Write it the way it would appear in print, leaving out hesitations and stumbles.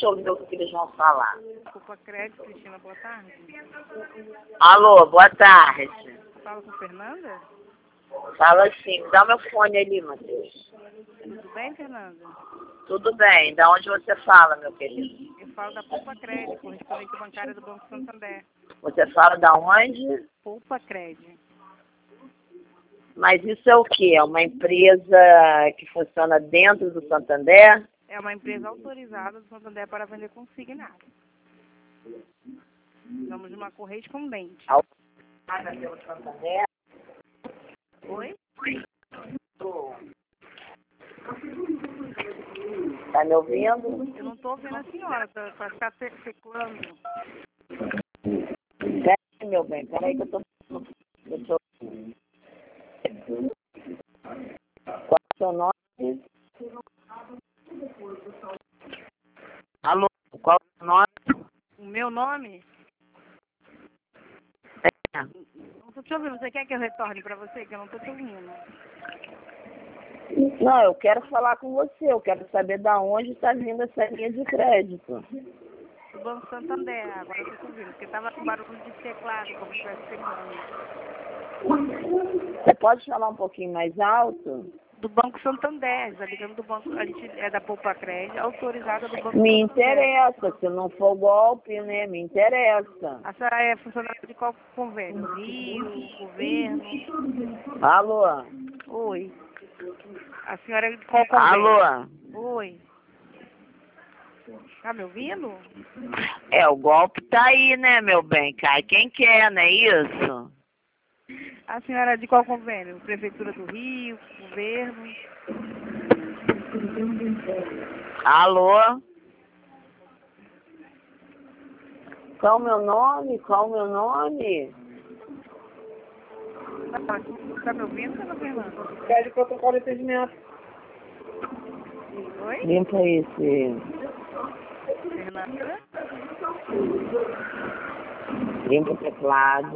deixa eu ver o que eles vão falar. Poupa Crédito, Cristina, boa tarde. Alô, boa tarde. Fala com Fernanda? Fala assim, dá meu fone ali, Matheus. Tudo bem, Fernanda? Tudo bem, da onde você fala, meu querido? Eu falo da Poupa Crédito, correspondente bancária do Banco Santander. Você fala da onde? Poupa Crédito. Mas isso é o quê? É uma empresa que funciona dentro do Santander? É uma empresa autorizada do Santander para vender consignado. Somos uma correspondente. Autorizada pelo Santander? Oi? Tá me ouvindo? Eu não estou ouvindo a senhora, para ficar teclando. Peraí, meu bem, peraí que eu tô ouvindo. Qual é o seu nome? Alô, qual é o seu nome? O meu nome? É. Não estou te ouvindo. Você quer que eu retorne para você? Que eu não estou te ouvindo. Não, eu quero falar com você. Eu quero saber da onde está vindo essa linha de crédito. Do Banco Santander. Agora eu estou te ouvindo. Porque estava com barulho de teclado, como se estivesse teclando. Você pode falar um pouquinho mais alto? Do Banco Santander, está ligando do banco, a gente é da Poupa Crédito, autorizada do Banco Me Santander. interessa, se não for golpe, né? Me interessa. A senhora é funcionária de qual convênio? Rio, governo? Alô? Oi. A senhora é de qual convênio? Alô? Oi. Tá me ouvindo? É, o golpe tá aí, né, meu bem? Cai quem quer, não é isso? A senhora é de qual convênio? Prefeitura do Rio, governo? Alô? Qual o meu nome? Qual o meu nome? Tá me ouvindo, dona Fernanda? Pede protocolo de atendimento. Oi? Limpa esse. Fernanda? Limpa o teclado.